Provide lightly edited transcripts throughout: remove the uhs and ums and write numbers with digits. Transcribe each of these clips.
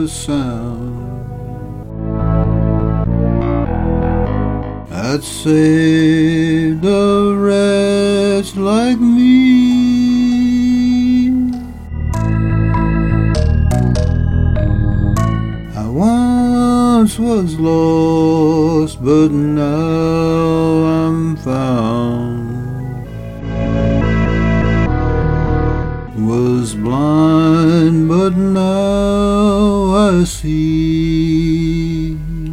sound that saved a wretch like me. I once was lost, but now I'm found. Was blind, but now I see.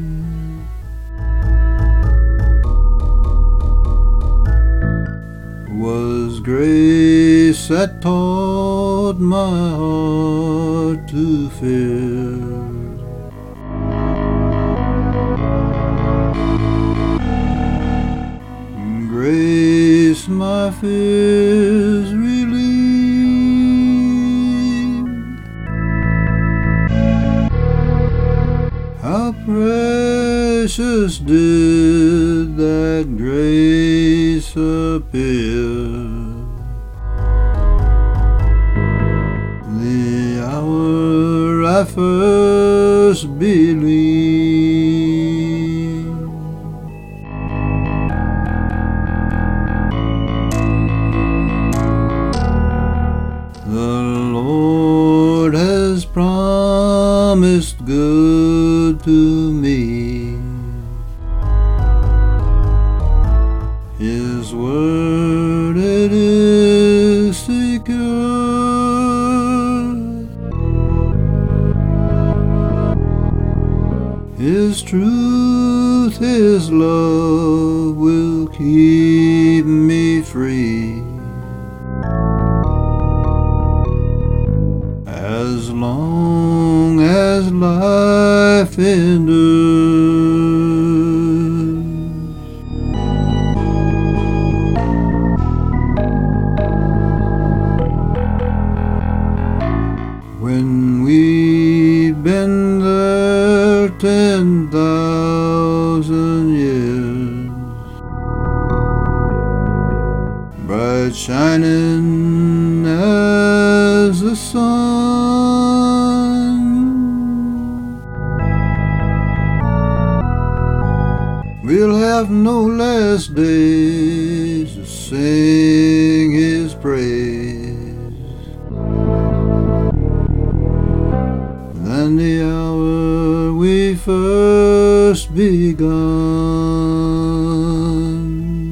Was grace that taught my heart to fear. Grace my fears relieved. How precious did that grace appear the hour I first believed. The Lord has promised good to me. His word it is secure. His truth, His love will keep me free. As long as life endures. When we've been there 10,000 years, bright shining as the sun, we'll have no less days to sing His praise than the hour we first begun.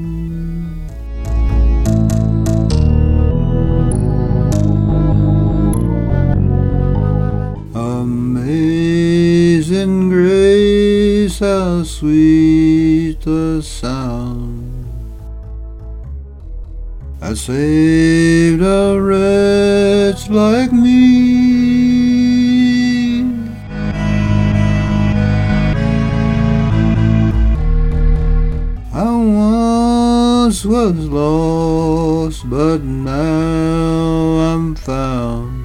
Amazing grace, how sweet the sound that saved a wretch like me. I once was lost, but now I'm found.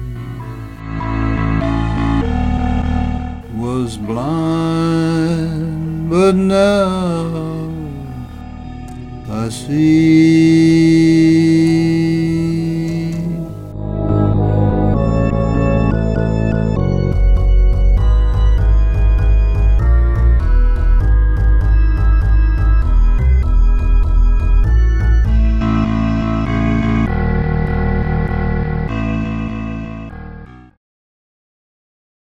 Was blind, but now I see.